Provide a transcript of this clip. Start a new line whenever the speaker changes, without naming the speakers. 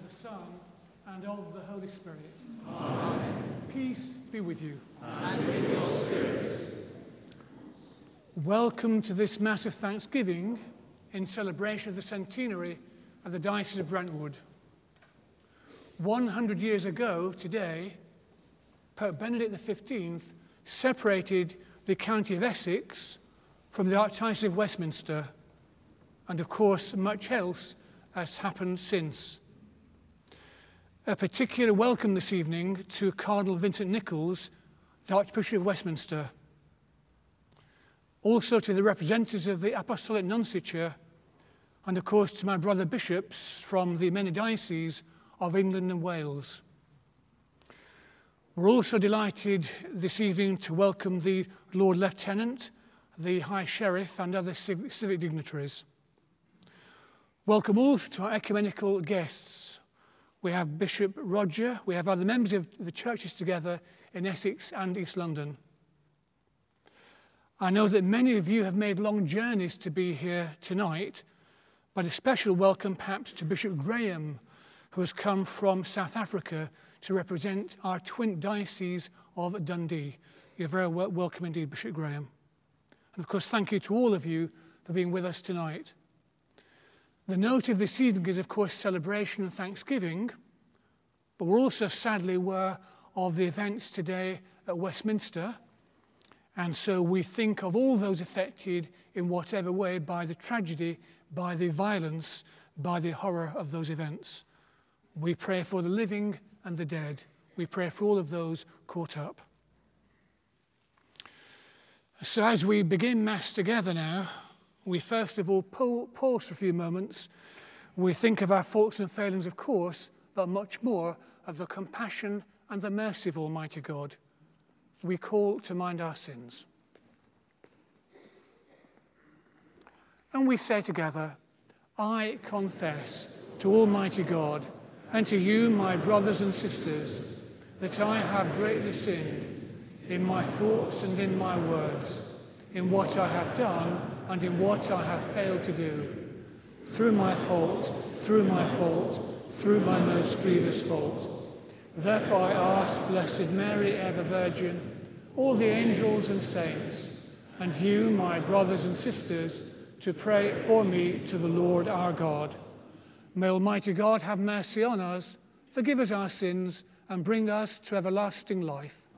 the Son, and of the Holy Spirit. Amen. Peace be with you.
And with your spirit.
Welcome to this Mass of Thanksgiving in celebration of the centenary of the Diocese of Brentwood. 100 years ago today, Pope Benedict XV separated the county of Essex from the Archdiocese of Westminster, and of course much else has happened since. A particular welcome this evening to Cardinal Vincent Nichols, the Archbishop of Westminster. Also to the representatives of the Apostolic Nunciature, and of course to my brother bishops from the many dioceses of England and Wales. We're also delighted this evening to welcome the Lord Lieutenant, the High Sheriff and other civic dignitaries. Welcome also to our ecumenical guests. We have Bishop Roger, we have other members of the churches together in Essex and East London. I know that many of you have made long journeys to be here tonight, but a special welcome perhaps to Bishop Graham, who has come from South Africa to represent our twin diocese of Dundee. You're very welcome indeed, Bishop Graham. And of course, thank you to all of you for being with us tonight. The note of this evening is, of course, celebration and thanksgiving, but we're also sadly aware of the events today at Westminster, and so we think of all those affected in whatever way by the tragedy, by the violence, by the horror of those events. We pray for the living and the dead. We pray for all of those caught up. So as we begin Mass together now, we first of all pause for a few moments. We think of our faults and failings, of course, but much more of the compassion and the mercy of Almighty God. We call to mind our sins. And we say together, I confess to Almighty God and to you, my brothers and sisters, that I have greatly sinned in my thoughts and in my words, in what I have done and in what I have failed to do, through my fault, through my most grievous fault. Therefore I ask Blessed Mary, ever Virgin, all the angels and saints, and you, my brothers and sisters, to pray for me to the Lord our God. May Almighty God have mercy on us, forgive us our sins, and bring us to everlasting life.